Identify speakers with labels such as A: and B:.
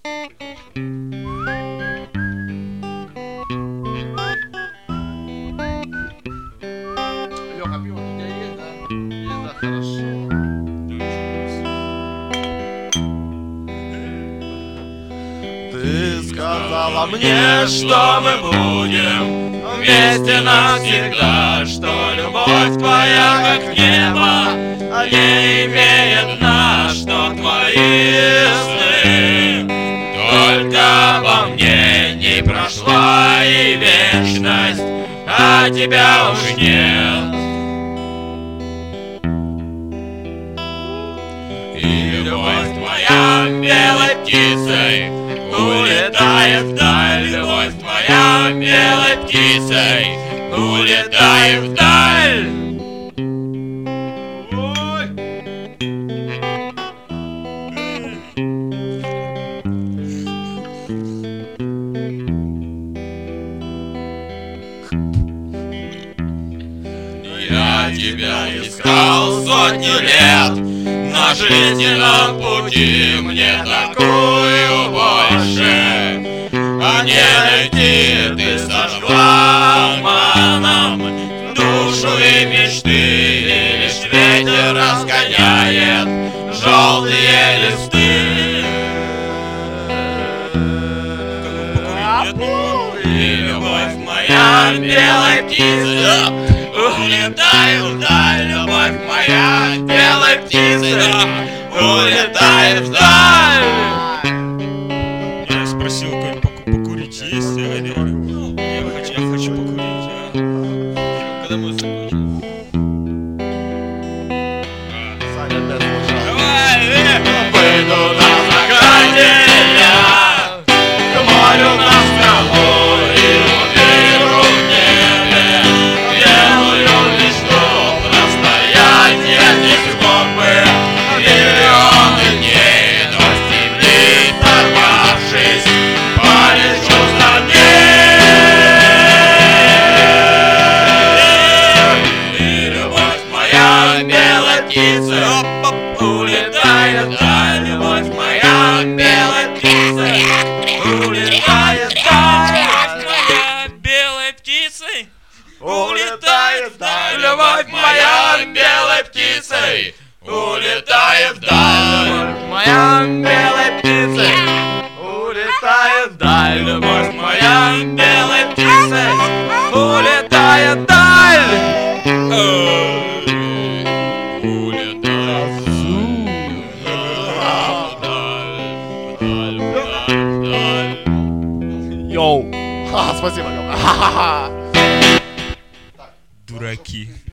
A: Лёха, пиво у тебя есть, да? Есть, да, хорошо.
B: Ты сказала мне, что мы будем вместе навсегда, что любовь твоя как небо, не имеет дна, что твои сны только обо мне не прошла и вечность, а тебя уж нет. И любовь твоя белой птицей улетает вдаль, любовь твоя белой птицей улетает вдаль. Ой. Я тебя искал сотню лет на жизненном пути, мне такую больше не найти. Ты сожгла обманом душу и мечты, и лишь ветер разгоняет желтые листы. И любовь моя белой птица улетай вдаль, любовь моя белой птица улетай вдаль. Я спросил, покурить есть, я говорю, я хочу покурить. Когда мы закончим? Саня опять слушал. Давай, выйду на закате я к морю на скалу и увижу в небе белую мечту простоять здесь мог бы миллионы дней, но с земли сорвавшись полечу за ней. И любовь моя белая птица улетает вдаль, любовь моя белая птица улетает вдаль. Белой птицей улетает вдаль, любовь моя белой птицей улетает вдаль, моя белой птицей улетает вдаль, любовь моя белой птицей улетает вдаль. Улетает вдаль.
A: Йоу. Спасибо, Лёха.
B: Дураки.